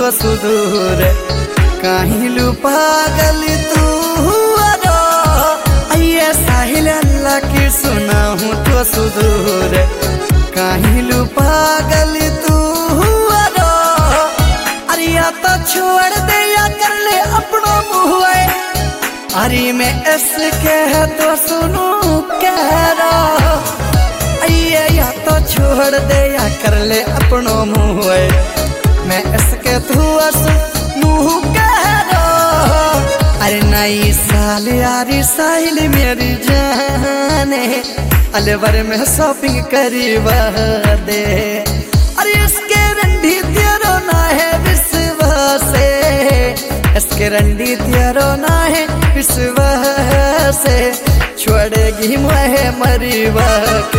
तो सुदूर काहिलू पागल तू अरो अये साहिल अल्लाह की सुना हूँ तो सुदूर काहिलू पागल तू अरो अरे या तो छोड़ दे या कर ले अपना मुँह अरे मैं इसके है तो सुनू कह रहा अये या तो छोड़ दे या कर ले अपनो मुँह मैं इसके सुनू कह रहा अरे नई साल यारी साहिल मेरी जाने अलवर में शॉपिंग करी दे अरे इसके रंडी तेरो ना है विश्वास इसके रंडी तेरो ना है विश्वास छोड़ेगी मुझे मरी के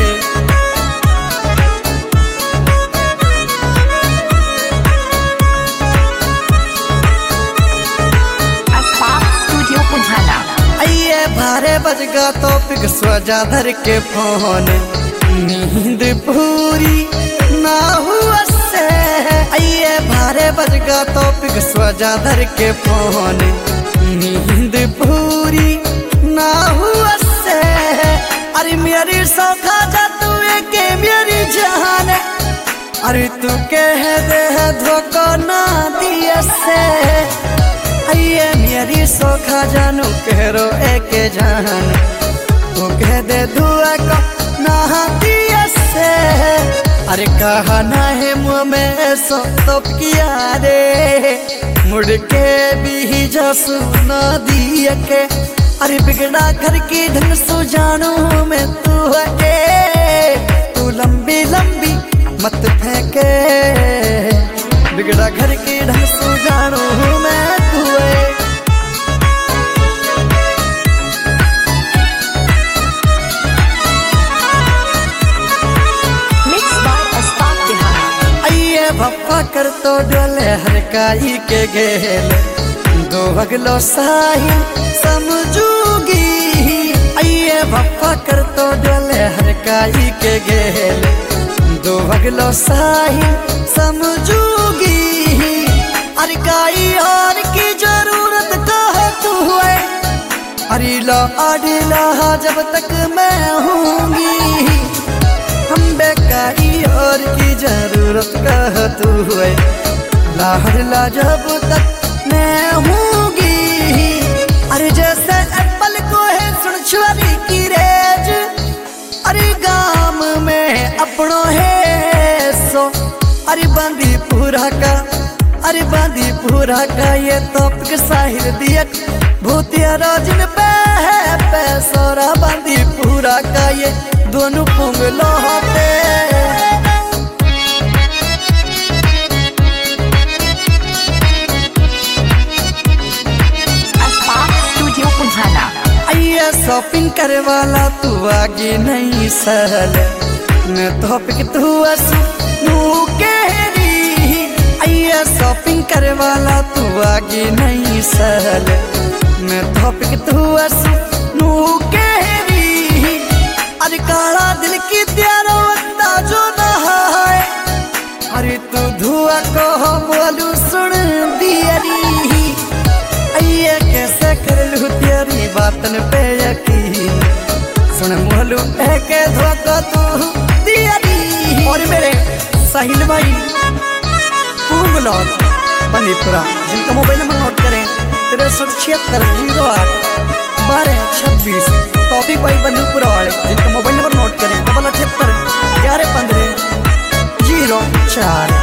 भारे बजगा तो पिक स्वजा धर के फोन नींद पूरी ना हुआ से अये भारे बजगा तो पिक स्वजा धर के फोन नींद पूरी ना हुआ से अरे मेरी सौखा जा तू के मेरी जान अरे तू कह दे धोखा ना दिया से अये मेरी सौखा जानू कह एक जान तू कह दे दुआ को ना दिया से अरे कहा ना है मुँह में सो तो किया रे मुड़ के भी जा सुना दिया के अरे बिगड़ा घर की ढंग सो जानू मैं तू लंबी लंबी मत फेंके बिगड़ा घर की ढंग सो जानू मैं भप्पा कर तो डोले हर काई के गेल दो अगलो साहिल समझूगी अये भप्पा कर तो डोले हर काई के गेल दो अगलो साहिल समझूगी अरे काई और की जरूरत कहा तू है अरे ला आडिला जब तक मैं हूँगी हम बेकारी और की जरूरत कह तू है लाहला जब तक मैं हूँगी अरे जैसे एप्पल को है सुन छुरी की रेज अरे गाम में अपनों है सो अरे बांदीपुरा का ये तोप साहिल दिया भूतिया राजिन पे है पैसोरा बांदीपुरा का ये दोनों पुंगलो होते अये शॉपिंग करे वाला तू आगे नहीं सहल मैं तो पिक तू कह रही अये शॉपिंग करे वाला तू आगे नहीं सहल मैं तो पिक तू कह रही अरे काला दिल की त्यारो अंदाजो ना है अरे तू धुआ को बोलू सुन दियरी अये कैसे कर लू तेरी बातन पे यकीन सुन मोलू के धोखा तू दियरी और मेरे साहिल भाई पूंगलौत बनीपुरा जिनका मोबाइल नंबर नोट करें 637608 1226 टॉपिक भाई बनीपुरा वाले जिनका मोबाइल नंबर नोट करें 78 11 15 04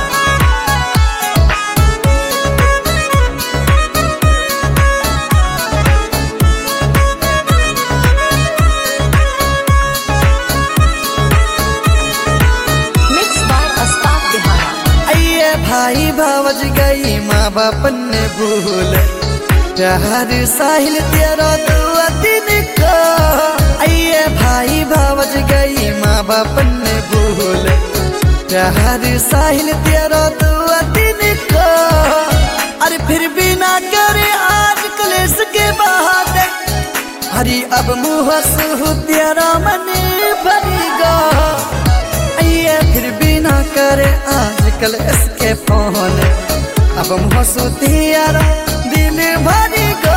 भाई भावज गई माँ बाप ने भूल प्यार साहिल तेरा दुआ दिन का अये भाई भावज गई माँ बाप ने भूल प्यार साहिल तेरा दुआ दिन का अरे फिर भी ना करे आज कलेस के बाद हरी अब मुँह सुह तेरा मन भरेगा अये फिर भी ना करे आजकल इसके फोन अब मसूतियार दिन भरी गो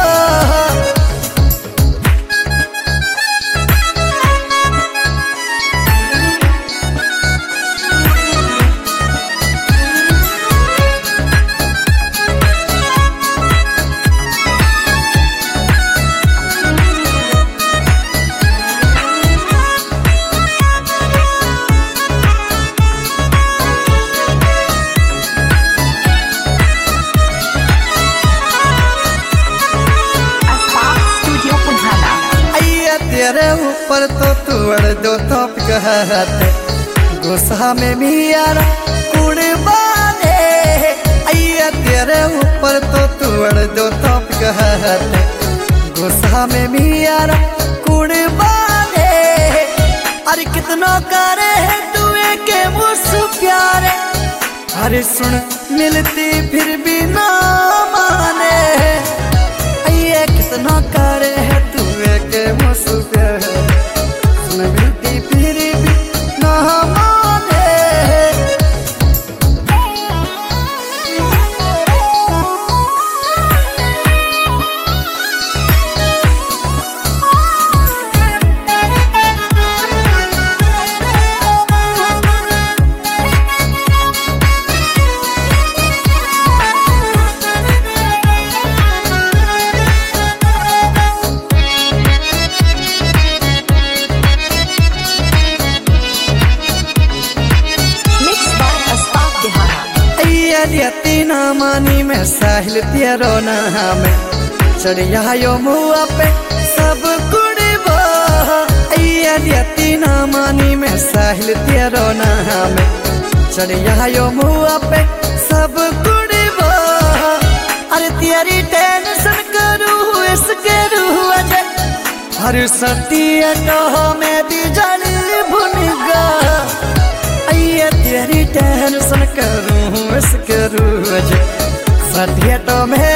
तेरे ऊपर तो तुड़ दो तोप कहते गुस्सा में भी यार कुर्बाने अय्या तेरे ऊपर तो तुड़ दो तोप कहते गुस्सा में भी यार कुर्बाने अरे कितना करे है तुए के मुझसे प्यारे अरे सुन मिलती फिर भी ना माने अय्या कितना करे है तुए के मुझसे मिलती फिर भी ना माने ना मानी में साहिल तेरो नाम चढ़िया यो मुआ पे सब कुड़बो ना मानी में साहिल तेरो नाम चढ़िया यो मुआ पे सब कुड़बो अरे तेरी टेंशन करूँ इसके रूह अजय हर सतिया तो मैं भी जल भुन गा तेरी टेंशन करूँ इसके रूह सतिया तो मैं